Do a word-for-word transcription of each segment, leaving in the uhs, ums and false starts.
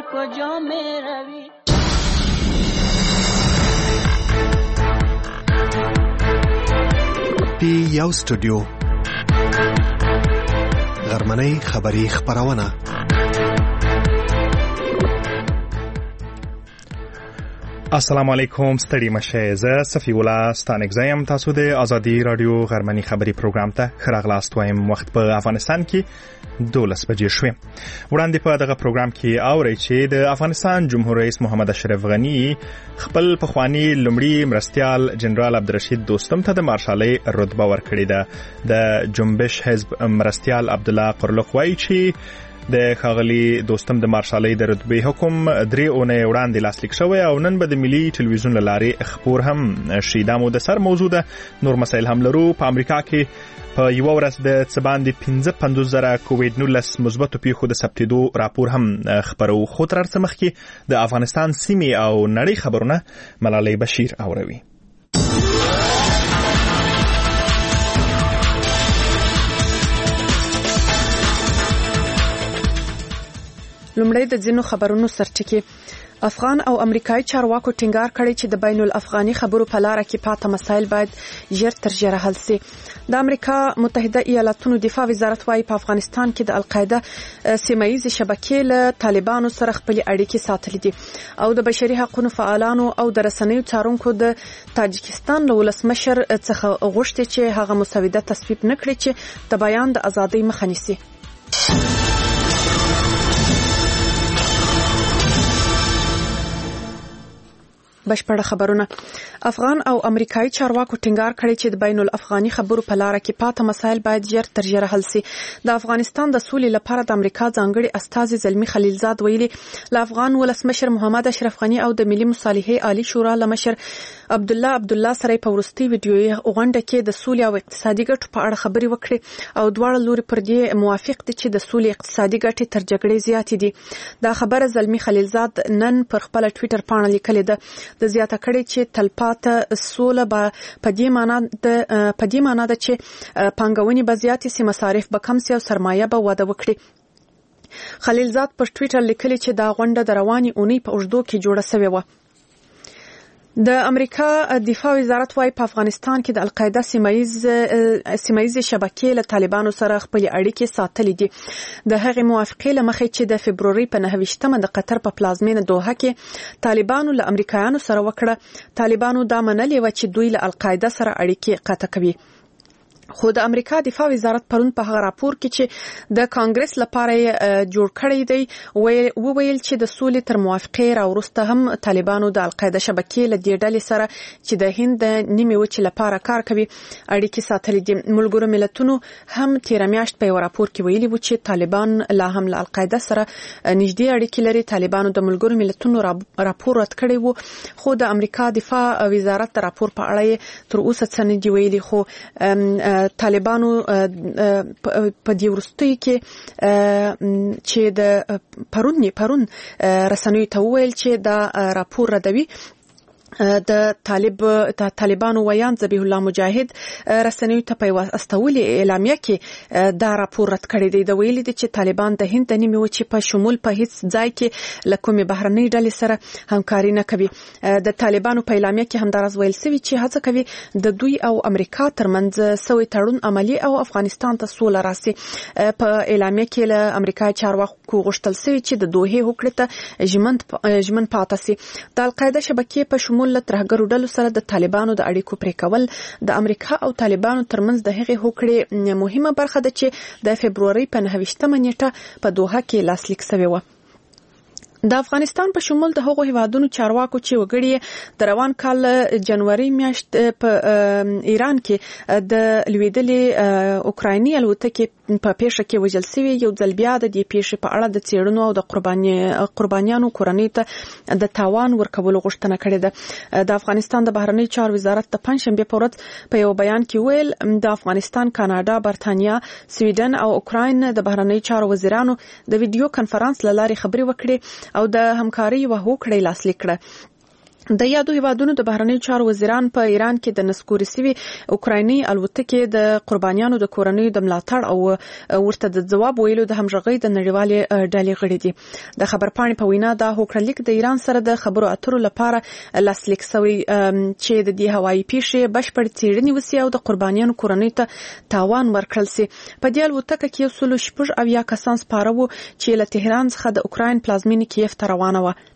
کجا می روی؟ پی یو استودیو غرمنۍ خبری خبرونه. السلام علیکم، ستړي مشه. زه صفی الله ستانک زیم. تاسو د ازادي رادیو غرمنۍ خبری پروګرام ته خراغلاست وایم. وخت په افغانستان کې دولس بجې شوې. وړاندې په دغه پروګرام کې اورئ چې د افغانستان جمهور رئیس محمد اشرف غنی خپل پخوانی لومړي مرستیال جنرال عبدالرشید دوستم ته د مارشالۍ رتبه ورکړې ده. د جنبش حزب مرستیال عبدالله قرلق وایي چې د ښاغلي دوستم د مارشالۍ د رتبې حکم درې اونۍ وړاندې لاسلیک شوی او نن به د ملي ټلویزیون له لارې خپور هم شي. دا مو د سر موضوع ده. نور مسایل هم لرو. په امریکا کې په یو ورځ د څه باندې پنځه پنځوس زره کوویډ نولس مثبتو پیښو د ثبتېدو راپور هم خپرو. خو تر هر څه مخکې د افغانستان سیمې او نړۍ خبرونه ملالۍ بشیر اوروي. لومړی د ځینو خبرونو سرټکی. افغان او امریکایي چارواکو ټینګار کړی چې د بین الافغاني خبرو په لار کې پاته مسایل باید ژر تر ژره حل شي. د امریکا متحده ایالاتونو دفاع وزارت وايي په افغانستان کې د القاعده سیمایي شبکې له طالبانو سره خپل اړیکې ساتلې دي او د بشري حقوقو فعالانو او د رسنیو څارونکو د تاجکستان له ولسمشر څخه غوښتي چې هغه مسوده تصویب نکړي چې د بیان د ازادۍ مخه نیسي. بشپړه خبرونه. افغان او امریکایي چارواکو ټینګار کړی چې د بین الافغاني خبرو په لار کې پاته مسایل باید ژر تر ژره حل شي. د افغانستان د سولې لپاره د امریکا ځانګړي استازي زلمی خلیلزاد ویلي له افغان ولسمشر محمد اشرف غنی او د ملي مصالحې عالی شورا لمشر عبد الله عبد الله سره په ورستي ویډیويي غونډه کې د سولې او اقتصادي ګټو په اړه خبرې وکړې او دواړه لوري پر دې موافق دي چې د سولې اقتصادي ګټې تر جګړې زیاتې دي. دا خبره زلمی خلیلزاد نن پر خپل ټوئیټر پاڼه لیکلې ده. د زیاته کړي چې تلپاته سوله به په دې معنی ده په دې معنی ده چې پانګونې به زیاتې سي، مصارف به کم سي او سرمایه به وده وکړي. خلیلزاد پر ټوئیټر لیکلي چې دا غونډه د رواني اونۍ په اوږدو کې جوړه شوې و. د امریکا دفاع وزارت وايي په افغانستان کې د القاعده سیمایز سیمایز شبکې له طالبانو سره خپل اړیکې ساتلې دي. د هغې موافقې لمخې چې د فبروري په نهه ویشتمه د قطر په پلازمینه دوحه کې طالبانو له امریکایانو سره وکړه. طالبانو دا منلې و چې دوی له القاعده سره اړیکې قطع کوي. خو د امریکا دفاع وزارت پرون په هغه راپور کې چې د کانګرس لپاره جوړ کړی دی وویل چې د سولې تر موافقې راوروسته هم طالبانو د القاعده شبکې له دې ډلې سره چې د هند د نیمې وچې لپاره کار کوي اړیکې ساتلې دي. ملګرو ملتونو هم تیر میاشت په یو راپور کې ویلي و چې طالبان لا هم له القاعده سره نږدې اړیکې لري. طالبانو د ملګرو ملتونو راپور رد کړی و خو د امریکا دفاع وزارت د راپور په اړه تر اوسه څه نه دی ویلي. خو طالبانو په دې وروستیو کې چې د پرون پرون رسنیو ته وویل چې دا راپور ردوي. د طالب د طالبانو ویان ذبیح الله مجاهد رسنیو ته په واستولې اعلامیه کې دا راپور رد کړی دی. د ویلي دي چې طالبان د هند د نیمې وچې په شمول په هیڅ ځای کې له کومې بهرنۍ ډلې سره همکاري نه کوي. د طالبانو په اعلامیه کې همداراز ویل شوی چې هڅه کوي د دوی او امریکا ترمنځ سوی تړون عملی او افغانستان ته سوله راسي. په اعلامیه کې له امریکا چارواکو غوښتل شوی چې د دوحې هوکړې ته ژمن ژمن پاتې شي. د القاعده شبکې په شمول له ترهګرو ډلو سره د طالبانو د اړیکو پرې کول د امریکا او طالبانو ترمنځ د هغې هوکړې مهمه برخه ده چې د فبروري په نهه ویشتمه نیټه په دوحه کې لاسلیک شوې و. د افغانستان په شمول د هغو هیوادونو چارواکو چې وګړي د روان کال جنوري میاشت په ایران کې د لویدلې اوکرایني الوتکې په پیښه کې وژل شوی یو ځل بیا د دې پیښې په اړه د څېړنو او د قرباني قربانیانو کورنۍ ته د تاوان ورکولو غوښتنه کړې ده. د افغانستان د بهرنی چارو وزارت د پنځشنبه په ورځ په یو بیان کې ویل د افغانستان، کاناډا، برتانیا، سویډن او اوکراین د بهرنی چارو وزیرانو د ویډیو کانفرنس له لارې خبرې وکړې او د همکاري و هوکړې لاسلیک کړه. د یادو هیوادونو د بهرنیو چارو وزیران په ایران کې د نسکوري سوي اوکرایني الوتکې د قربانیانو د کورنیو د ملاتړ او ورته د جواب ویلو د همغږۍ د نړیوالې ډلې غړي دي. د خبرپاڼې په وینا دا هوکړلیک د ایران سره د خبرو اترو لپاره لاسلیک شوی چې د دې هوایي پیښې بشپړ څېړنې وسي او د قربانیانو کورنیو ته تاوان ورکړل سي. په دې الوتکه کې یو سل شپږ اویا کسان سپاره وو چې له تهران څخه د اوکراین پلازمینې کیف ته روانه وه.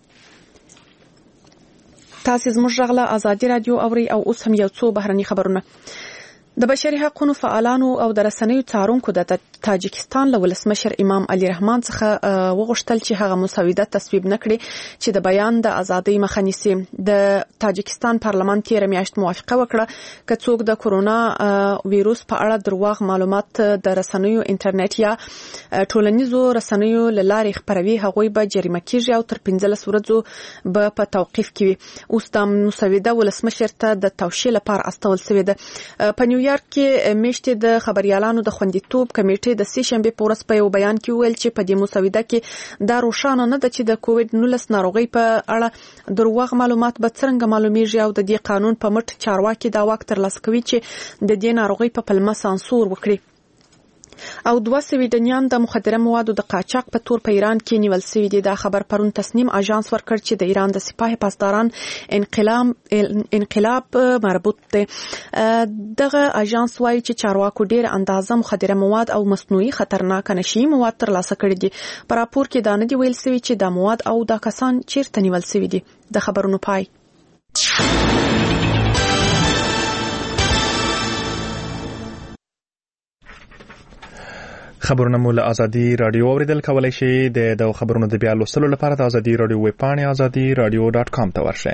تاسو زموږ غلا ازادي رادیو اوري او اوس هم یو څو بهرني خبرونه. د بشري حقوقو فعالانو او د رسنیو څارونکو د تاجکستان له ولسمشر امام علي رحمان څخه وغوښتل چې هغه مسوده تصویب نکړي چې د بیان د ازادۍ مخه نیسي. د تاجکستان پارلمان تیر میاشت موافقه وکړه چې څوک د کورونا وایروس په اړه درواغ معلومات د رسنیو انټرنیټ یا ټولنیزو رسنیو لارې خپروي هغوی به جریمه کیږي او تر پنځلس ورځې به په توقیف کې وي. اوس د مسوده ولسمشر ته د توشیح لپاره استول شوې ده. په نیویارک کې میشتې د خبريالانو د خوندیتوب کمیټې د سې شنبه په ورځ په یو بیان کې ویل چې په دې مسوده کې دا روښانه نه ده چې د کووډ نولس ناروغي په اړه درواغ معلومات به څنګه معلومیږي او د دې قانون په مټ چارواکي دا واک ترلاسه کوي چې د دې ناروغي په پلمه سانسور وکړي. او دوه سویډنیان د مخدره موادو د قاچاق په تور په ایران کې نیول شوي دي. دا خبر پرون تصنیم اژانس ورکړ چې د ایران د سپاه پاسداران انقلاب انقلاب مربوط دي. دغه اژانس وايي چې چارواکو ډېر اندازه مخدره مواد او مصنوعي خطرناک نشي مواد ترلاسه کړي دي. په راپور کې دا نه دی ویل شوی چې دا مواد او دا کسان چیرته نیول شوي دي. د خبرونو پای. خبرونه مو له ازادي رادیو اوریدل کولای شي. د د خبرونو د بیا لوستلو لپاره د ازادي رادیو ویب پاڼه ازادي رادیو ډاټ کام ته ورشئ.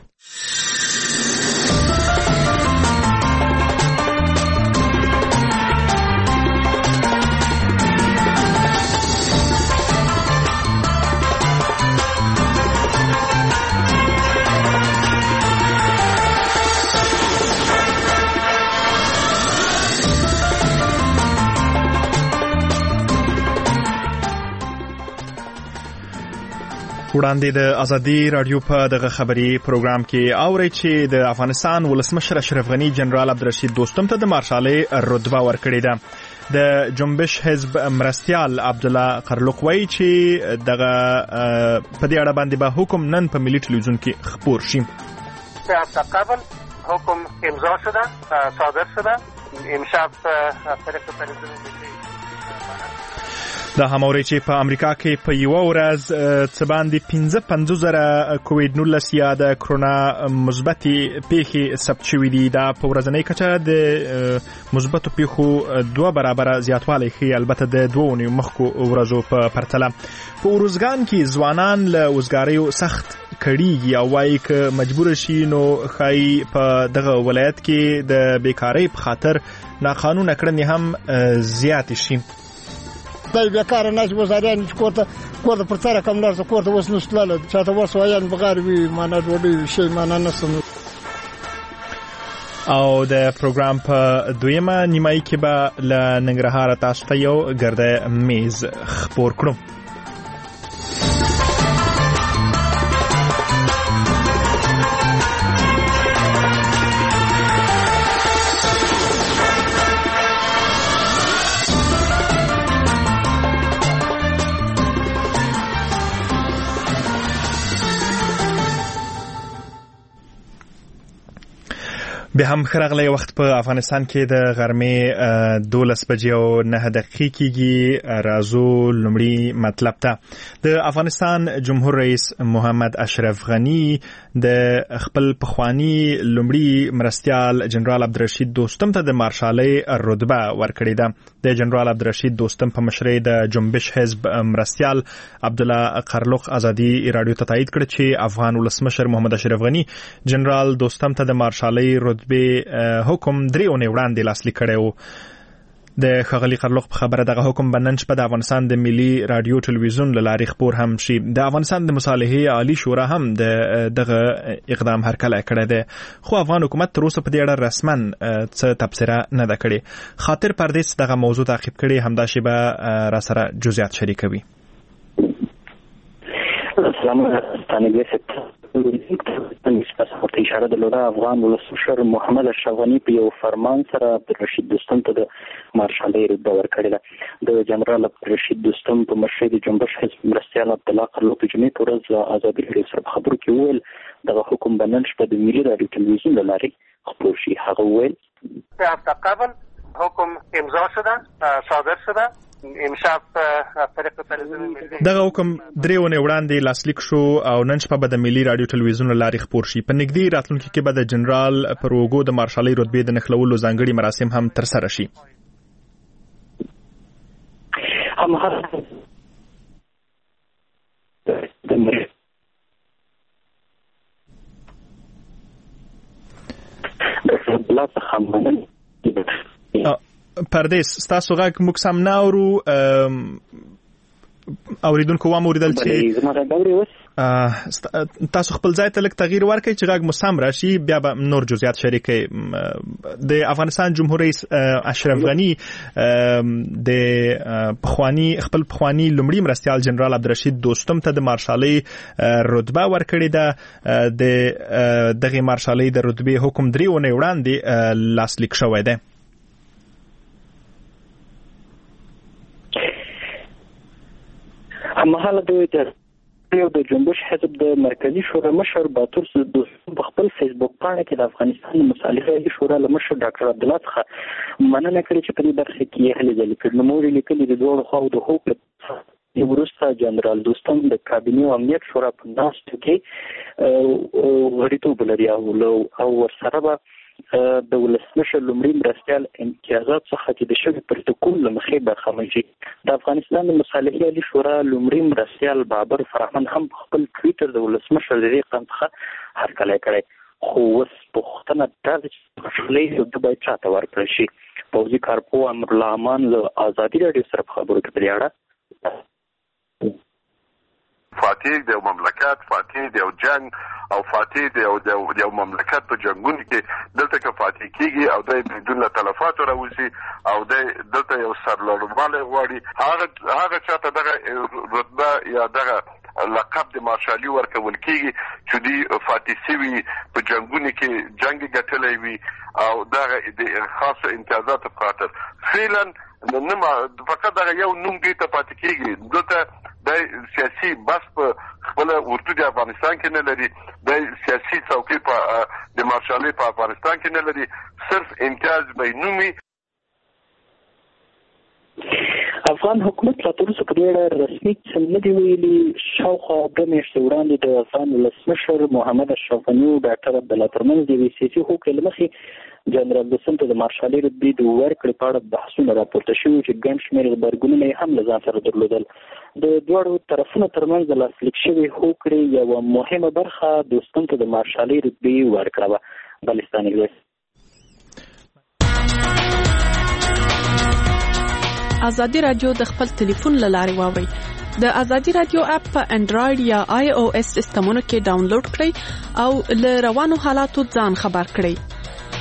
وړاندې د ازادي رادیو په دغه خبري پروګرام کې اوري چې د افغانستان ولسمشر اشرف غنی جنرال عبدالرشید دوستم ته د مارشالۍ رتبه ورکړې ده. د جنبش حزب مرستیال عبدالله قرلق وایي چې دغه په دې اړه باندې به حکم نن په ملي ټلویزیون کې خپور شي. قبل حکم امضا شده صادر شده امشب طریق تلویزیون دا هموري چې په امریکا کې په یو ورځ څه باندې پنځه پنځوس زره کووډ نولس یا د کرونا مثبتي پیښې ثبت شوې دي. دا په ورځنۍ کچه د مثبتو پیښو دوه برابر زیاتوالی ښیي، البته د دوه اونیو مخکو ورځو په پرتله. په اروزګان کې ځوانان له وزګاریو سخت کړيږي او وايي که مجبور شي نو خای په دغه ولایت کې د بیکاری په خاطر ناقانونه کړنې هم زیات شي. دای بیکار نه چې وزاريان چې کوته کوته پر تر کوم لار کوته وس نشتله چاته وسو یان بغیر وی معنا ډوډۍ شي معنا نسم. او د پروګرام په دویمه نیمایي کې به له ننګرهار تاسو ته یو ګرده میز خبر کړم. به هم خرغله وخت په افغانستان کې د غرمې دولس بجې او نه دقیقې کېږي. راځو لومړی مطلب ته. د افغانستان جمهور رئیس محمد اشرف غنی د خپل پخوانی لومړی مرستیال جنرال عبدالرشید دوستم ته د مارشالۍ رتبه ورکړې ده. د جنرال عبدالرشید دوستم په مشرۍ د جنبش حزب مرستیال عبدالله قرلق ازادي رادیو ته تایید کړ چې افغان ولسمشر محمد اشرف غنی جنرال دوستم ته د مارشالۍ رتبه به حکم درې اونۍ وړاندې لاسلیک کړی و. د ښاغلي قرلق په خبره دغه حکم به نن شپه د افغانستان د ملي رادیو ټلویزیون له لارې خپور هم شي. د افغانستان د مصالحې عالی شورا هم د دغه اقدام هرکلی کړی دی، خو افغان حکومت تر اوسه په دې اړه رسما څه تبصره نه ده کړې. خاطر پردیس دغه موضوع تعقیب کړي، همداسې به را سره جزئیات شریکوي. سلام ستانګې ست ورته اشاره درلوده افغان ولسمشر محمد اشرف غني په یو فرمان سره عبدالرشید دوستم ته د مارشالۍ رتبه ورکړې ده. د جنرال عبدالرشید دوستم په مشرۍ د جنبش حزب مرستیال عبدالله قرلو په جمعې په ورځ ازادي راډیو سره په خبرو کې وویل دغه حکم به نن شپه د ملي راډیو تلویزیون له لارې خپور شي. هغه وویل هفته قبل حکم امضا شده صادر شده امشب طریق تلویزیون دغه حکم درې ونې وړاندې لاسلیک شو او نن شپه به د ملي راډیو تلویزیون له لارې خپور شي. په نږدې راتلونکي کې به د جنرال پر اوږو د مارشالۍ رتبې د نښلولو ځانګړي مراسم هم ترسره شي. هماغه پردیس ستاسو غږ موږ سم نه اورو اوریدونکو وام اوریدل چې تاسو خپل ځای ته لږ تغییر ورکړئ چې غږ مو سم راشي بیا به نور جزئیات شریکئ. د افغانستان جمهور رئیس اشرف غني د پخوانی خپل پخوانی لومړي مرستیال جنرال عبدالرشید دوستم ته د مارشالۍ رتبه ورکړې ده. د دغه مارشالۍ د رتبې حکم درې ونې وړاندې لاسلیک شوی دی. هماهله د یو د جنبش حزب د مرکزی شورا مشر باتور دوستم په خپل فیسبوک پاڼه کې د افغانستان مصالحې شورا له مشر ډاکټر عبدالله څخه مننه کړې چې په دې برخه کې یې هلې ځلې کړې. نو موږ لیکلي د دواړو خواو د حکومت وروسته جنرال دوستم د کابینې او امنیت شورا په ناستو کې غړیتوب لري او ورسره به د ولسمشر لومړي مرستیال امتیازات څخه چې د شوي پروتوکول له مخې برخمن شي. د افغانستان د مصالحې عالي شورا لومړي مرستیال بابر فرهمن هم خپل ټویټر د ولسمشر د دې قدم څخه هرکلی کړی. خو اوس پوښتنه دا ده چې مارشالۍ رتبه باید چا ته ورکړل شي. پوځي کارپو امرالله امان له ازادي راډیو سره په خبرو کې په دې اړه فاتح د یو مملکت، فاتح د یو جنگ او فاتح د یو مملکت په جنگونو کې دلته که فاتح کیږي او د بدون تلفات راوځي او د دلته یو سرلوړوالی غواړي هغه هغه چاته دغه رتبه یا دغه لقب د مارشالي ورکول کیږي چې دی فاتح سوي په جنگونو کې جنگ ګټلی وي او دغه د خاصه امتیازاتو په خاطر فعلا نه فقط دغه یو نوم دی ته پاتې کیږي. دلته د سیاسي بس په خپل ورته د افغانستان کې نه لري، د سیاسي څوکۍ په د مارشالۍ په افغانستان کې نه لري، صرف امتیاز به نومي. افغان حکومت لا تر اوسه په دې اړه رسمي څه نه دي ویلي. شاوخوا دوه میاشتې وړاندې د افغان ولسمشر محمد اشرف غني او ډاکټر عبدالله ترمنځ د یوې سیاسي هوکړې له مخې جنرال دوستم ته د مارشالۍ رتبې د ورکړې په اړه بحثونه راپورته شوي چې ګڼ شمېر غبرګونونه یې هم له ځان سره درلودل. د دواړو طرفونو ترمنځ د لاسلیک شوې هوکړې یوه مهمه برخه دوستم ته د مارشالۍ رتبې ورکړه وه. بلستان انګلیس ازادي راډیو د خپل ټلیفون له لارې واورئ. د ازادي راډیو اپ په انډراید یا آی او ایس سیسټمونو کې ډاونلوډ کړئ او له روانو حالاتو ځان خبر کړئ.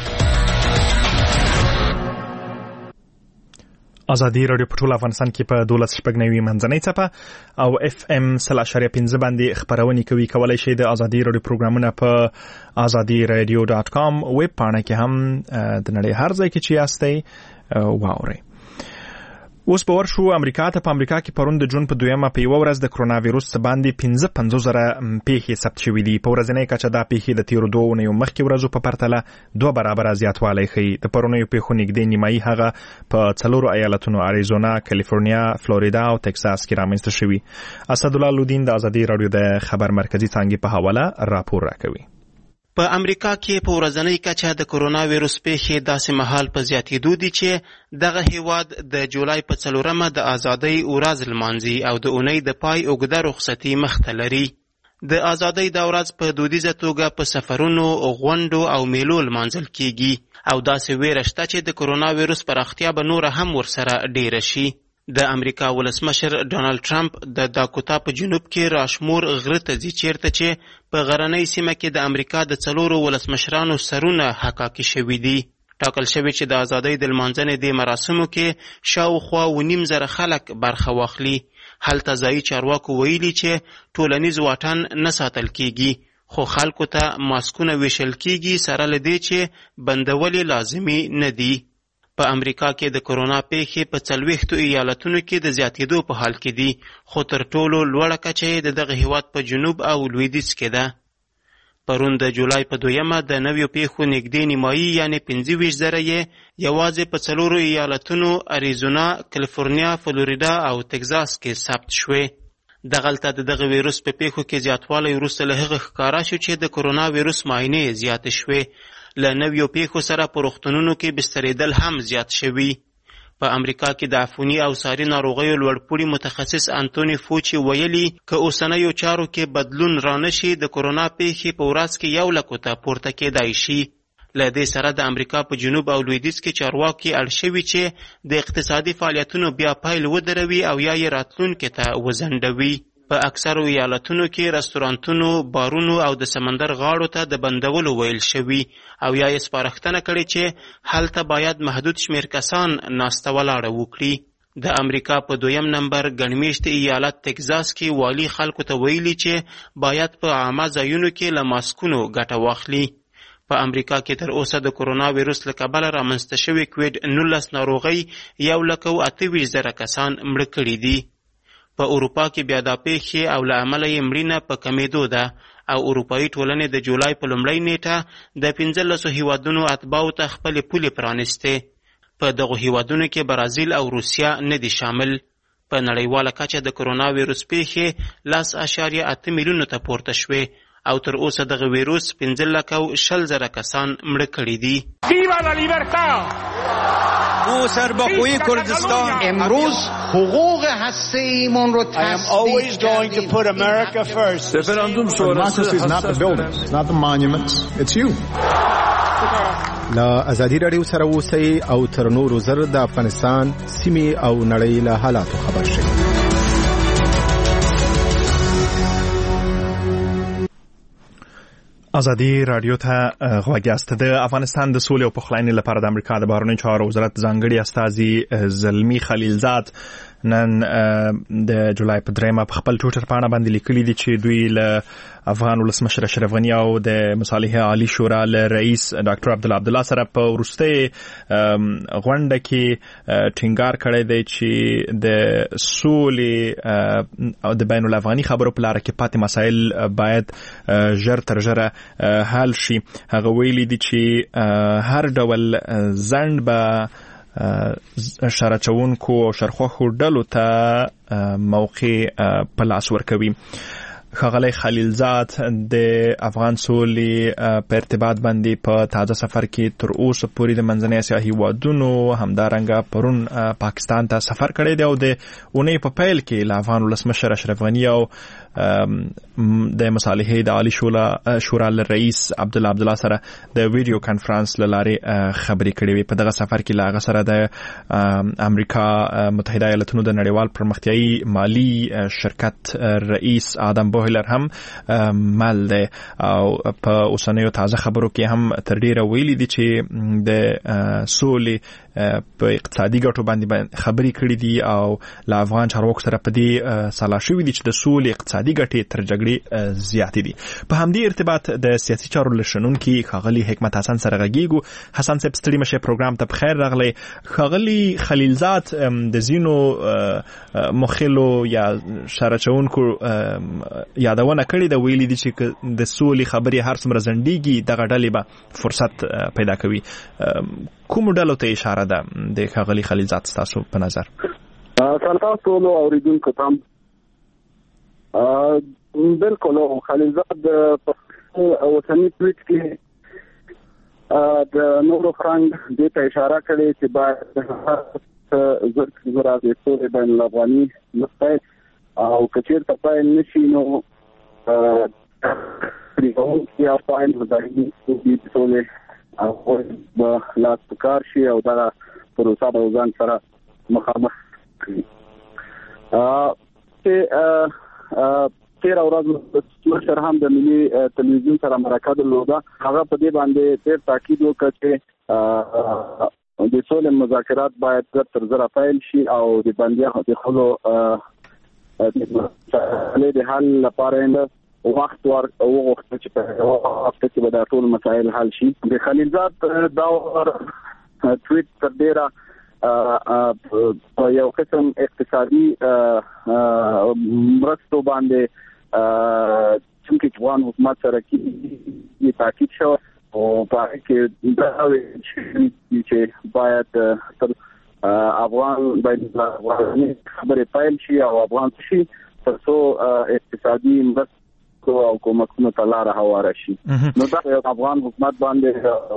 ازادي راډیو په ټول افغانستان کې په دولس شپږ نوي منځنۍ څپه او اف ام سل اشاریه پنځه باندې خبرونه کوي. کولای شئ د ازادي راډیو پروګرامونه په ازادي رادیو ډاټ کام ویب پاڼه کې هم د نړۍ هر ځای کې چې یاستئ واورئ. اوس به ورشو امریکا ته. په امریکا کې پرون د جون په دویمه په یوه ورځ د کرونا ویروس باندې پنځه پنځوس زره پیښې ثبت شوي دي. په ورځنۍ کچه دا پیښې د تیرو دوه اونیو مخکې ورځو په پرتله دوه برابره زیاتوالی ښیي. د پرونیو پیښو نږدې نیمایي هغه په څلورو ایالتونو اریزونا، کالیفورنیا، فلوریدا او تکساس کې رامنځته شوي. اسدالله لودین د ازادي راډیو د خبر مرکزی څانګې په حواله راپور راکوي. په امریکا کې په ورځنۍ کچه د کرونا ویروس پیښې داسې مهال په زیاتېدو دي چې دغه هیواد د جولای په څلورمه د ازادۍ ورځ لمانځي او د اونۍ د پای اوږده رخصتي مخته لري. د ازادۍ دا ورځ په دودیزه توګه په سفرونو، غونډو او میلو لمانځل کیږي او داسې ویره شته چې د کرونا ویروس پراختیا به نوره هم ورسره ډیره شي. د امریکا ولسمشر ډونالد ټرمپ د داکوتا په جنوب کې راشمور غره ته ځي چیرته چې په غرنۍ سیمه کې د امریکا د څلورو ولسمشرانو سرونه حقاقي شوي دي. ټاکل شوی چې د ازادۍ د لمانځنې د مراسمو کې شاوخوا و نیم زره خلک برخه واخلي. هلته ځایي چارواکو ویلي چې ټولنیز واټن نه ساتل کیږي، خو خلکو ته ماسکونه ویشل کیږي سره له دې چې بندول لازمي نه دي. په امریکا کې د کرونا پیښې په څلوېښتو ایالتونو کې د زیاتېدو په حال کې دي، خو تر ټولو لوړه کچه د دغه هیواد په جنوب او لویدیځ کې ده. پرون د جولای په دویمه د نویو پیښو نږدې نیمایي یعنې پنځه ویشت زره یې یوازې په څلورو ایالتونو اریزونا، کالیفورنیا، فلوریدا او تګزاس کې ثبت شوې. دغلته د دغه ویروس په پیښو کې زیاتوالی وروسته له هغه ښکاره شو چې د کرونا ویروس معاینې زیاتې شوې. له نویو پیښو سره په روغتونونو کې بسترېدل هم زیات شوي. په امریکا کې د عفوني او ساري ناروغیو لوړپوړي متخصص انتوني فوچي ویلي که اوسنیو چارو کې بدلون رانشي د کرونا پیښې په ورځ کې یو لکو ته پورته کېدای شي. له دې سره د امریکا په جنوب او لویدیځ کې چارواکي اړ شوي چې د اقتصادي فعالیتونو بیا پیل ودروي او یا یې راتلونکي ته وځنډوي. په اکثرو ایالتونو کې رستورانتونو، بارونو او د سمندر غاړو ته د بندولو ویل شوي او یا یې سپارښتنه کړې چې هلته باید محدود شمیر کسان ناسته ولاړه وکړي. د امریکا په دویم نمبر ګڼمېشت ایالت تګزاس کې والي خلکو ته ویلي چې باید په عامه ځایونو کې له ماسکونو ګټه واخلي. په امریکا کې تر اوسه د کرونا ویروس له کبله رامنځته شوې کوویډ نولس ناروغۍ یو لک او اته ویشت زره کسان مړه کړي دي. په اروپا کې بیا دا پیښې او له امله یې مړینه په کمېدو ده او اروپایي ټولنې د جولای په لومړۍ نیټه د پنځلسو هیوادونو اتباعو ته خپلې پولې پرانیستې. په دغو هیوادونو کې برازیل او روسیه نه دي شامل. په نړیواله کچه د کرونا ویروس پیښې لس اعشاریه اته میلیونو ته پورته شوې او تر اوسه دغه ویروس پنځه لک او شل زره کسان مړه کړي دي. ویوا لا لیبرتا! او سربخوی کردستان امروز حقوق هسته‌ایمون رو تثبیت کردیم. رفراندوم شورای is not the buildings, it's not the monuments, it's you. لا ازادي رادیو سره اوسئ او تر نورو زر د افغانستان سیمې او نړۍ له حالاتو خبر شئ. ازادي رادیو ته غوږ یاست. د افغانستان د سولې او پخلاینې لپاره د امریکا د بهرنیو چارو وزارت ځانګړي استازي زلمي خلیلزاد نن د جولای په دریمه په خپل ټویټر پاڼه باندې لیکلي دي چې دوی له افغان ولسمشر اشرف غني او د مصالحه عالی شورا له رئیس ډاکټر عبدالله عبدالله سره په وروستۍ غونډه کې ټینګار کړی دی چې د سولې او د بین الافغاني خبرو په لاره کې پاتې مسایل باید ژر تر ژره حل شي. هغه ویلي دي چې هر ډول ځنډ به شرچونکو او شرخوخو ډلو ته موقع په لاس ورکوي. ښاغلی خلیلزاد د افغان سولې په ارتباط باندې په تازه سفر کې تر اوسه پورې د منځنۍ اسیا هیوادونو همدارنګه پرون پاکستان ته سفر کړی دی او د اونۍ په پیل کې له افغان ولسمشر اشرف غني او د مصالحه د عالی شورا رئیس عبدالله عبدالله سره د ویډیو کانفرنس له لارې خبرې کړې وې. په دغه سفر کې له هغه سره د امریکا متحده ایالتونو د نړیوال پرمختیایي مالی شرکت رئیس آدم بوهلر هم مل دی او په اوسنیو تازه خبرو کې هم تر ډیره ویلي دي چې د سولې په اقتصادي ګټو باندې خبرې کړې دي او له افغان چارواکو سره په دې سلا شوي دي چې د سولې اقتصادي ګټې تر جګړې زیاتې دي. په همدې ارتباط د سیاسي چارو له شنونکي ښاغلي حکمت حسن سره غږیږو. حسن صاحب ستړي مشه پروګرام ته بخیر راغلی. ښاغلي خلیلزاد د ځینو مخلو یا شرچونکو یادونه کړې ده، ویلي دي چې د سولې خبرې هر څومره ځنډېږي دغه ډلې به فرصت پیدا کوي. کوم ډلو ته اشاره ده د ښاغلي خلیلزاد ستاسو په نظر؟ سلام ټولو اوریدونکو ته. بالکل خلیلزاد په اوسني ټویټ کې د نورو فرانګ دې ته اشاره کړې چې باید زر زر د سولې بین الافغاني مستعد او کچیر ته پایل نشي نو پریږدو یا پایل مداري د سولې او به لاس پکار شي او دا پروسه به ځان سره مخامخ کړي. چې تیر ورځ مشر هم د ملي تلویزیون سره مرکه درلوده، هغه په دې باندې ډېر تاکید وکړ چې د سولې مذاکرات باید زر تر زره پیل شي او د بندیانو د خلو د حل لپاره وخت ور وغوښته چې په وخت کې به دا ټول مسایل حل شي. د خلیلزاد دا ټویټ تر ډیره یو قسم اقتصادي مرستو باندې چې افغان حکومت سره کې تاکید شو او په کې دا چې باید تر افغان باید خبرې پایل شي او افغان شي ترڅو اقتصادي مرستو او کومکونو ته لاره هواره شي. نو دا افغان حکومت باندې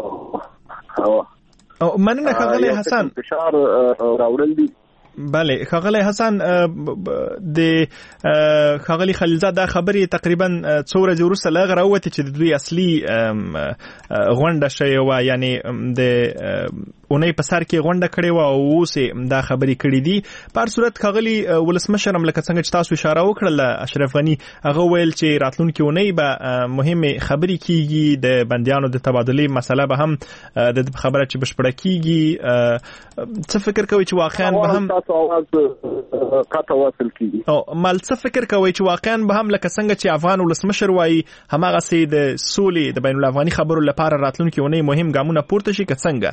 او مننه ښاغلی حسن فشار راوړل دي. بله ښاغلی حسن د ښاغلی خلیلزاد دا خبرې تقریبا څو ورځې وروسته له هغه راووتې چې د دوی اصلي غونډه شوې وه، یعنې د اونۍ په سر کې غونډه کړې وه او اوس دا خبرې کړې دي. په هر صورت ښاغلي ولسمشر هم لکه څنګه چې تاسو اشاره وکړله اشرف غني هغه ویل چې راتلونکې اونۍ به مهمې خبرې کیږي، د بندیانو د تبادلې مسله به هم د خبره چې بشپړه کیږي. څه فکر کوئ چې واقعا به هم اواز قطع وصل کیږي او مال څه فکر کوي چې واقعا به هم لکه څنګه چې افغان ولسمشر وایي هماغه سي د سولې د بین الافغاني خبرو لپاره راتلونکي ونې مهم ګامونه پورته شي که څنګه؟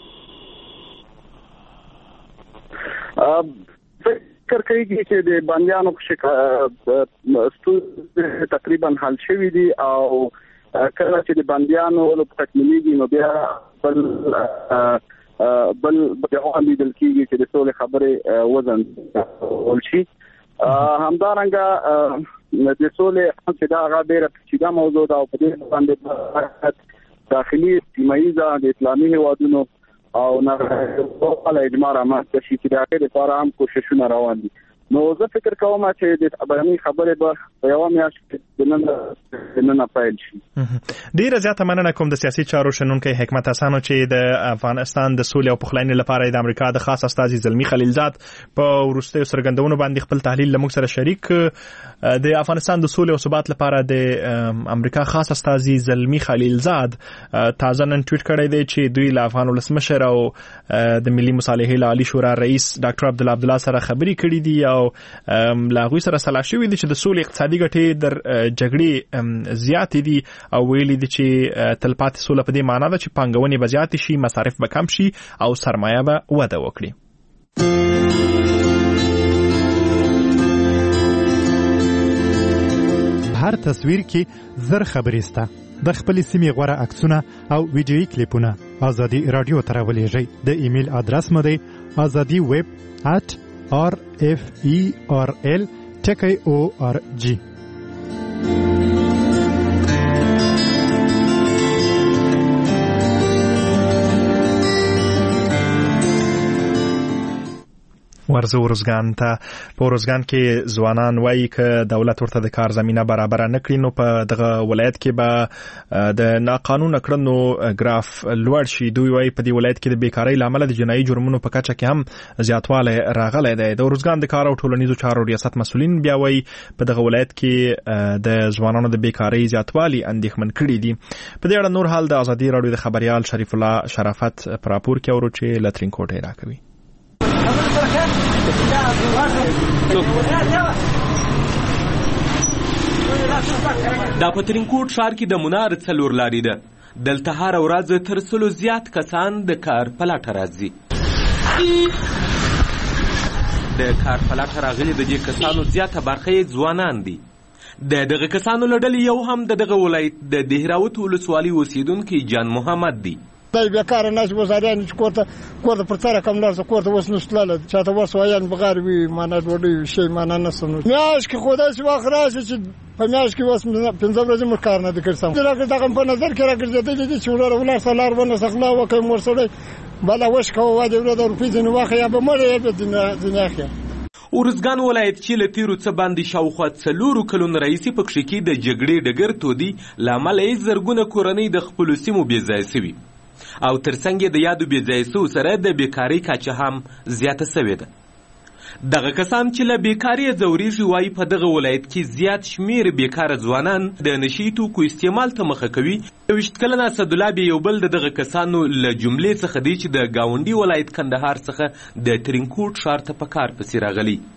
فکر کوي چې د بندیانو ستونزې تقریبا حل شوي دي او کله چې د بندیانو تکمیلېږي نو بیا بل بل بهغه لیدل کېږي چې د ټول خبرې وزن ولشي. همدارنګه د ټول چې دا هغه ډېره پیچیده موضوع ده او په دې باندې داخلي سیمه ییزه د اسلامي هیوادونو او نړیوال اجماع رامنځته شي چې د هغې لپاره هم کوششونه روان دي. نو زه فکر کوم چې د بهرنۍ خبرې به په یوه میاشت کې دننه پیل شي. ډېره زیاته مننه کوم د سیاسي چارو شنونکی حکمت حسنو چې د افغانستان د سولې او پخلاینې لپاره د امریکا د خاص استازي زلمي خلیلزاد په وروستیو څرګندونو باندې خپل تحلیل له موږ سره شریک. د افغانستان د سولې او ثبات لپاره د امریکا خاص استازي زلمي خلیلزاد تازه نن ټویټ کړی دی چې دوی له افغان ولسمشر او د ملي مصالحې له عالي شورا رئیس ډاکټر عبدالله عبدالله سره خبرې کړې دي او له هغوی سره سلا شوي دي چې د سولې اقتصادي ګټې در جګړې زیاتې دي او ویلي دي چې تلپاتې سوله په دې معنا ده چې پانګونې به زیاتې شي، مصارف به کم شي او سرمایه به وده وکړي. هر تصویر کې زر خبرې سته. د خپل سیمې غوړه عکسونه او ویډیويي کلیپونه ازادي رادیو ته راولېږئ. د ایمیل ادرس مو دی azadi web at r f e r l ټکی او ار جی. ورزه ورزګان ته په ورزګان کې ځوانان وایي که دولت ورته د کار زمينه برابر نه کړي نو په دغه ولایت کې به د ناقانونه کړنو ګراف لوړ شي. دوی وایي په دې ولایت کې د بیکاری لامل د جنایي جرمونو په کچه کې هم زیاتوالی راغلی دی. د ورزګان د کار او ټولنیزو چارو ریاست مسؤلین بیا وایي په دغه ولایت کې د ځوانانو د بیکاری زیاتوالی اندېښمن کړي دي. په دې اړه نور حال د ازادي راډیو د خبريال شریف الله شرافت پر راپور کې اورو چې لترین کوټه راکوي. دا په ترینکوټ ښار کې د منار څلور لارې ده. دلته هره ورځ تر سلو زیات کسان د کار په لټه راځي. د کار په لټه راغلي د دې کسانو زیاته برخه یې ځوانان دي. د دغه کسانو له ډلې یو هم د دغه ولایت د دهراوت ولسوالۍ اوسیدونکی جان محمد دی. دای بیکاره ناس وزاريان چې کوته کوته پر تر کوم لار کوته وس نشتله چاته وس وایان بغیر وی معنا ډوډۍ شي معنا نه سنو میاش کې خدای چې واخراش چې په میاش کې وس پنځه ورځې مر کار نه وکړم. دا دغه په نظر کې راګرځېدل دي چې ولر ولر سلار ونه سخلا وکي مرسله بلا وش کو واجب له در پیژن واخه یا به مړ یا به دنیا کې. ورزګان ولایت چې له تیرو څه باندې شاوخوا څلورو کلونو راهیسې په کښې کې د جګړې ډګر تودي له امله یې زرګونه کورنۍ د خپلو سیمو بې ځایه سوي او ترڅنګ د یادو بې ځایه سوو سره د بیکارۍ کچه هم زیاته سوې ده. دغه کسان چې له بیکارۍ ځورېږي وایي په دغه ولایت کې زیات شمېر بیکاره ځوانان د نشي توکو استعمال ته مخه کوي. یوویشت کلن اسدالله بیا یو بل د دغه کسانو له جملې څخه دی چې د ګاونډي ولایت کندهار څخه د ترینکوټ ښار ته په کار پسې راغلی.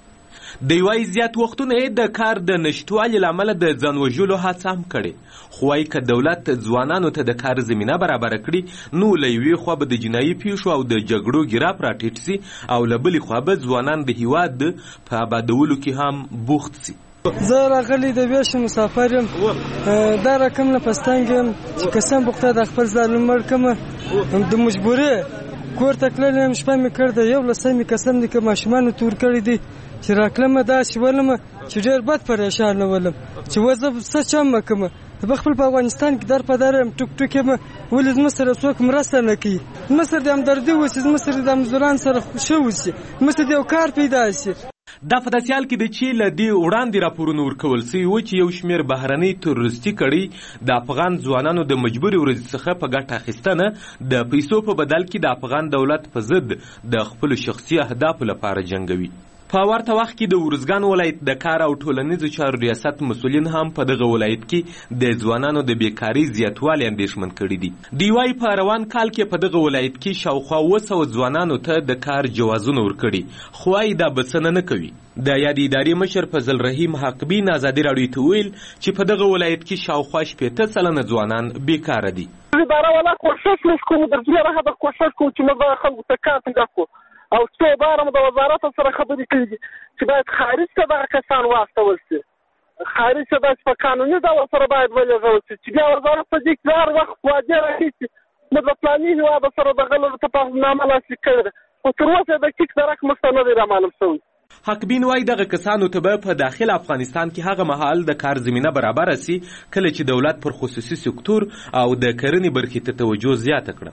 د یوه زیات وختونه یې د کار د نشتوالي له امله د ځان وژلو هڅه هم کړې، خو وایي که دولت ځوانانو ته د کار زمینه برابره کړي نو له یوې خوا به د جنایي پیښو او د جګړو ګراف راټیټ سي او له بلې خوا به ځوانان د هیواد په آبادولو کې هم بوخت سي. زه راغلی د ویش مسافر یم، دا رقم نه پستانګ یم چې قسم بخته د خپل ظالم مړ کمه د مجبوري کور ته تللی یم. شپه مې کړ د یو لسمې قسم دی که ماشومانو تور کړی دی چې راکلمه داسې ولمه چې ډېر بد پریشانه ولم چې وه زه څه چم مه کومه. به خپل په افغانستان کې در په در یم ټوک ټوک یم، ولې زموږ سره څوک مرسته نه کوي. زموږ سره د همدردي وشي، زموږ سره د مزدوران سره ښه وشي، زموږ سره د یو کار پیدا شي. دا په داسې حال کې دی چې له دې وړاندې راپورونه ورکول سوي وو چې یو شمېر بهرنۍ تروریستي کړۍ د افغان ځوانانو د مجبورې ورځې څخه په ګټه اخیستنه د پیسو په بدل کې د افغان دولت په ضد د خپلو شخصي اهدافو لپاره جنګوي. په ورته وخت کې د ارزګان ولایت د کار او ټولنیزو چارو ریاست مسؤلین هم په دغه ولایت کې د ځوانانو د بیکاري زیاتوالی اندېښمن کړي دي. دوی وایي په روان کال کې په دغه ولایت کې شاوخوا اوه سوه ځوانانو ته د کار جوازونه ورکړي، خو وایي دا بسنه نه کوي. د یادې ادارې مشر فضل رحیم حقبین ازادي راډیو ته ویل چې په دغه ولایت کې شاوخوا شپېته سلنه ځوانان بیکاره دي. اداره والا کوشش وکړو د دې راځه د کوشش کوو چې موږ خلکو ته کار پیدا کړو او څو بار مو د وزارت سره خبرې کړې چې باید خارج ته دغه کسان واستول شي، خارج ته داسې په قانوني ډول سره باید ولېږل شي چې بیا وزارت په دې کې هر وخت وعدې راخیستې موږ د فلاني هېواد سره د غلو تفاهمنامه لاسلیک کړې ده، خو تر اوسه د ټیک درک موږ ته نه دی رامعلوم شوی. حقبین وایي دغه کسانو ته به په داخل افغانستان کې هغه مهال د کار زمینه برابره سي کله چې دولت پر خصوصي سکتور او د کرنې برخې ته توجه زیاته کړه.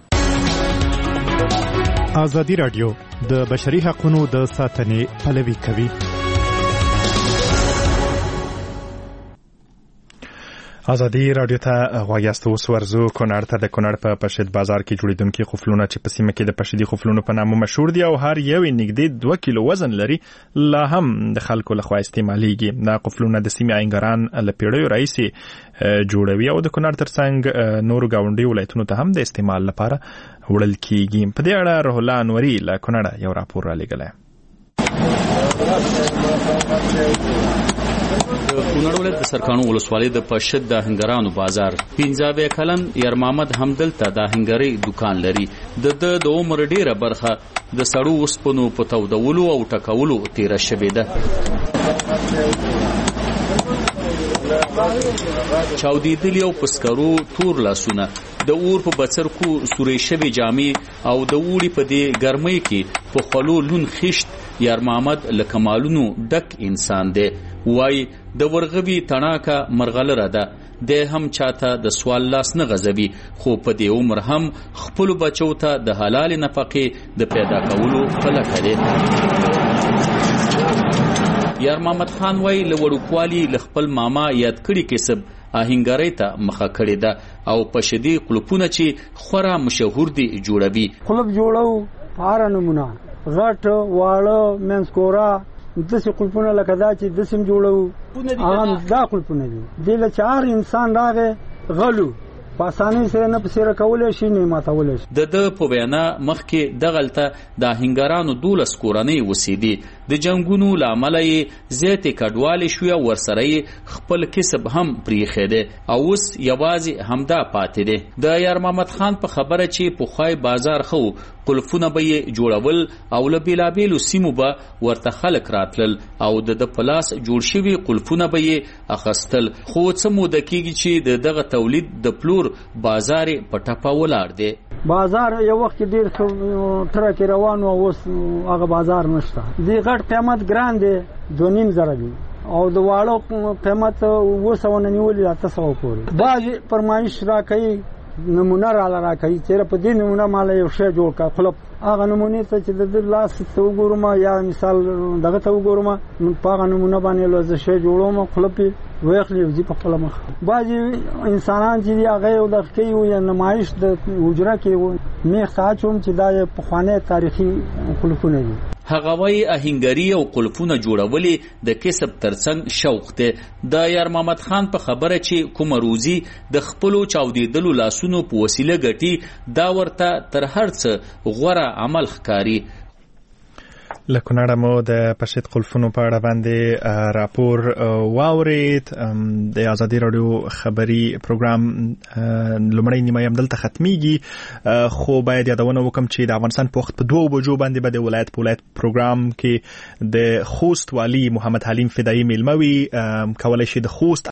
ازادي راډیو د بشري حقوقو د ساتنې پلوي کوي. ازادي راډیو ته غواړئ اوس ورزو کونړ ته. د کونړ په پشد بازار کې جوړیدونکي خفلونه چې په سیمه کې د پشدي خفلونو په نامه مشهور دي او هر یو نږدې دوه کیلو وزن لري، لا هم د خلکو لخوا استعمالېږي. دا خفلونه د سیمې آینګران له پیړیو راهیسې جوړوي او د کونړ ترڅنګ نورو ګاونډي ولایتونو ته هم د استعمال لپاره وړل کیږي. په دې اړه روح الله انوري له کونړ یو راپور را لېږلی. د کونړ ولایت د سرکانو ولسوالۍ د پشد د آهنګرانو بازار پنځه اویا کلن یار محمد همدلته د آهنګرۍ دکان لري. د د د عمر ډیره برخه د سړو اوسپنو په تودولو او ټکولو تیره شوې ده. چاودېدلي او پسکرو تور لاسونه، د اور په بڅرکو سورې شوې جامې او د اوړي په دې ګرمۍ کې په خولو لون خشت یار محمد له کمالونو ډک انسان دی. وای د ورغوي تڼاکه مرغلره ده، د هم چاته د سوال لاس نه غځوي، خو په دې عمر هم خپل بچو ته د حلال نفقې د پیدا کولو په لټه دی. یار محمد خان وای له وړوکوالي له خپل ماما یاد کړي کسب آهنګرۍ ته مخه کړې ده او په شدي قلپونه چې خورا مشهور دي جوړوي. قلب جوړو هر نمونه غټ واړه منسکورا داسې قلپونه لکه دا چې دسم جوړو هغه دا قلپونه دي. دې له چې هر انسان راغی غلو په اسانۍ سره نه پسې راکولی شي نه ماتولی شي. د ده په وینا مخکې دغلته د آهنګرانو دولس کورنۍ اوسېدې، د جنګونو له امله یې زیاتې کډوالې شوې او ورسره یې خپل کسب هم پرېښی دی او اوس یوازې همدا پاتې دی. د یار محمد خان په خبره چې پخوای بازار ښه قلفونه به یې جوړول او له بېلابېلو سیمو به ورته خلک راتلل او د ده په لاس جوړ شوي قلفونه به یې اخیستل. خو څه موده کېږي چې د دغه تولید د پلور بازار په ټپه ولاړ دی. بازار یو وخت ډېر ټرک روان و، اوس هغه بازار نشته. دې غټ قیمت ګران دی، دوه نیم زره دی او د واړو قیمت اوه سوه نه نیولي اته سوه پورې. بعضې فرمایش راکوي نمونه راله راکوي چېرې په دې نمونه ماله یو شی جوړ کړه خلپ هغه نمونې ته چې د ده لاس ته وګورم یا مثال دغه ته وګورم په هغه نمونه باندې له زه شی جوړوم خلپ یې ویخلي او ځي په خپله مخه. بعضې انسانان چې دي هغه یو دغه کوي یا نمایش د حجره کې میخ ته اچوم چې دا یې پخوانی تاریخي قلفونه دي. هغه وایي آهنګري او قلفونه جوړولې د کسب ترڅنګ شوق دی. د یار محمد خان په خبره چې کومه روزي د خپلو چاودېدلو لاسونو په وسیله ګټي دا ورته تر هر څه غوره عمل ښکاري. له کونړه مو د پشت قلفونو په اړه باندې راپور واورید. د ازادي رادیو خبري پروګرام لومړی نیمه هم دلته ختمیږي، خو باید یادونه وکم چې د افغانستان په وخت په دوه بجو باندې به د ولایت په ولایت پروګرام کې د خوست والی محمد حلیم فدایي میلموي کولای شي د خوست